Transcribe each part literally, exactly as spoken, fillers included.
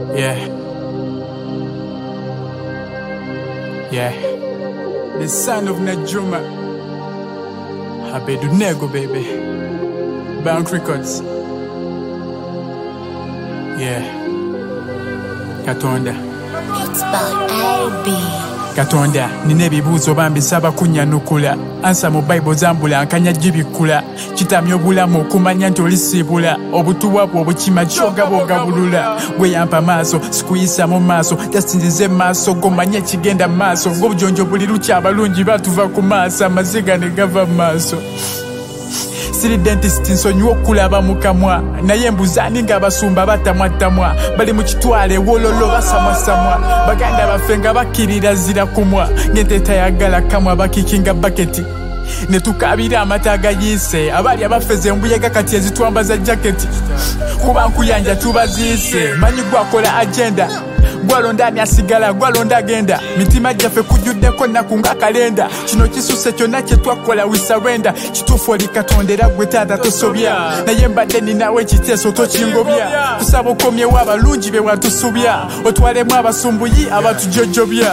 Yeah. Yeah. The son of Najuma. Habedu Nego, baby. Bank Records. Yeah. Katonda. It's by A B. Katonda, nina ebibuuzo bambisaba kunyanukula. Ansa mu Bible zambula nkanya gibikula. Kitamya obulamu okumanya nti olisiibula. Obutuwa bwo obukima kyoga bwogabulula. Gwe yampa maaso, sikuyisa mu maaso. Jasinzize maaso, gomanye kigenda maaso. Ng'obujonjo buli lukya abalungi batuva ku maaso. Amaziga ne gava maaso. Siri dentist nsonyiwa okulaba mu kamwa. Naye mbuzaani ng'abasumba batamwatamwa. Bali mu kitwale wololo basamwasamwa. Baganda baffe nga bakkirira zira kumwa. Ng'ente tayagala kamwa bakikinga baketi. Ne tukabira amata agayiise. Abali abafeze embuyaga kati ezitwambaza jaketi. Kuba nkuyanja tubaziise. Manyi gwakola agenda. Gwalondani asigala, gwalonda agenda. Mitima gyaffe kujjuddeko nnaku nga kalenda. Kino kisuse kyonna kye twakola we surrender. Kituufu oli Katonda era gwe taata tosobya. Naye mbadde ninawe ekiteeso tokingobya. Tusaba okomyewo abalungi be watusubya. Otwalemu abasumbuyi abatujojjobya.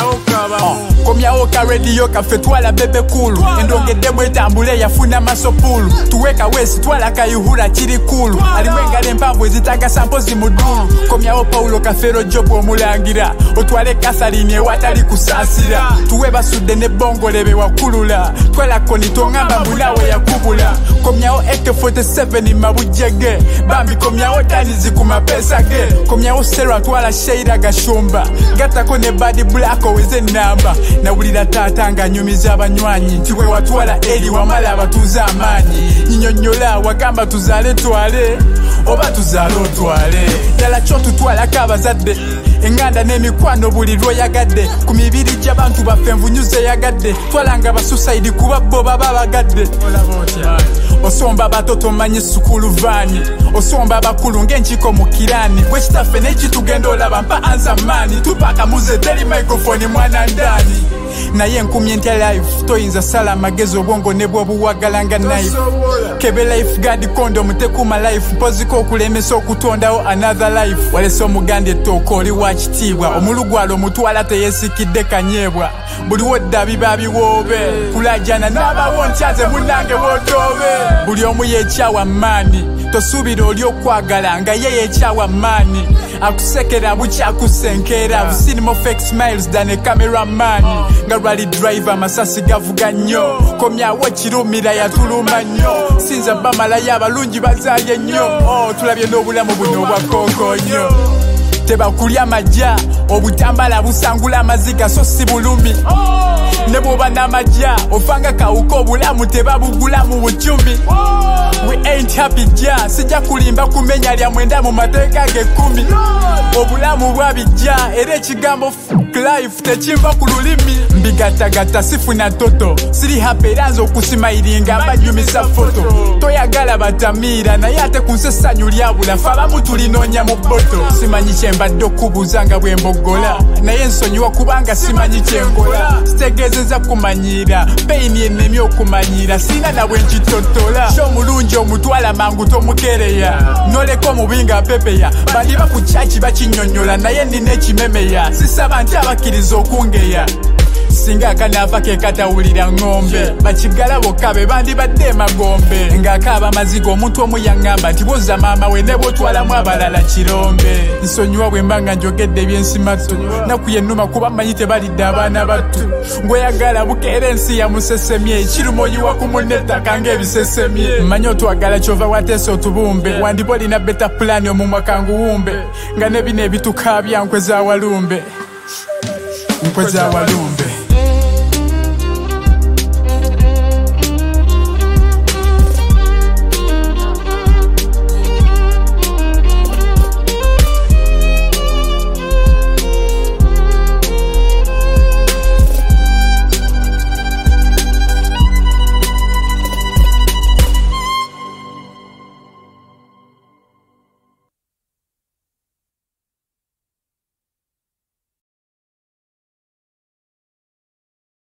Komyawo ka rediyo kaffe twala bebe kulu. Endongeddemu etambule yafuna masopulu. Tuweka wesi twala kayihura kiri kulu. Alimu engalo empanvu ezitagasa mpozi mu ddulu. Komyawo Paulo Kafero Job omulangira. Otwale Catherine ewatali kusaasira. Tuwe basudde ne bongole be wakulula. Twala koni tongamba munawe yakubula. Komyawo A K forty-seven mabujjege. Bambi komyawo tanizi ku mapesa ge. Komyawo Sarah twala Sheira Gashumba. Gatako ne Badi Black oweze namba. Nawulira taata nga nyumiza abanywanyi. Nti we watwala eri wamala abatuuze amaanyi. Nyinyonnyola wagamba tuzaale twale. Oba tuzaale otwale. Ddala kyo tutwalako abazadde. Enganda n'emikwano buli lw'oyagadde. Ku mibiri gy'abantu baffe envunyuze yagadde. Twalanga abasuicide kuba bo baba bagadde. Osomba abato tomanyi sukulu vaani. Osomba abakulu ng'enkiko mu kirani. Bwe kitaffe n'ekitugenda olaba mpa anza maani. Tupaka muze teri microphone mwana ndani. Naye nkumye ntya life toyinza sala amagezi obwongo ne bw'obuwagala nga knife. Kebe life guard condom tekuma life. Mpoziko okulemesa okutondawo another life. Walese omuganda ettooka oli wa kitiibwa. Omulugwala omutwala teyeesikidde kanyeebwa. Buli wodda biba biwoobe. Kulajana n'abawo ntyaze munnange wotoobe. Buli omu yeekyawa maani. Tosuubira oli okwagala nga ye yeekyawa maani. Akusekera bukyakusenkeera. I've seen more fake smiles than a cameraman. Nga rally driver amasasi gavuga nnyo. Komyawo kirumira yatuluma nnyo. Sinza bamalayo abalungi bazaalye nnyo. Oh, tulabye n'obulamu buno obwakooko nnyo. Tebakulya majja obutambala busangula amaziga so si bulumi. Ne bw'oba n'amajja ofanga kawuka obulamu tebabugula mu bucumi. We ain't happy ja sijja kulimba kumenya lya mwenda mu mateeka g'ekkumi. Obulamu bwabijja era ekigambo fuck life tekimva ku lulimi. Mbigatagata sifuna toto siri happy era nze okusimayiringa mbanyumisa foto. Toyagala batamiira naye ate ku nsesanyu lyabula fe abamu tulinoonya mu bboto. Simanyi kye mbadde okubuuza nga bwe mboggola naye nsonyiwa kubanga simanyi kye nkola. Sitegeezeza kumanyiira peyini ennemye okumanyiira sina na bwe nkitotola. Ky'omulungi omutwala mangu tomukereya. Noleka omubi nga pepeya. Bali bakukyaki bakinnyonnyola naye nina ekimemeya. Sisaba nti abakkiriza okungeya. Singa akanaafa ke katawulira ng'ombe. Bakigala bokka be bandibadde emagombe. Ng'akaaba amaziga omuntu omu yaŋŋamba nti bw'ozza maama we ne bw'otwalamu abalala kirombe. Nsonyiwa bwe mba nga njogedde ebyensimatu. Naku yennuma kuba mmanyi tebalidde abaana battu. Ngweyagala bukeera ensi yamusesemye. Kiruma oyiwa ku munne ettaka ng'ebisesemye. Mmanyi otwagala kyova wateesa otubumbe. Wandiba olina beta pulaani omumwa kanguwumbe. Nga ne bino ebitukaabya nkwe za walumbe. Nkwe za walumbe.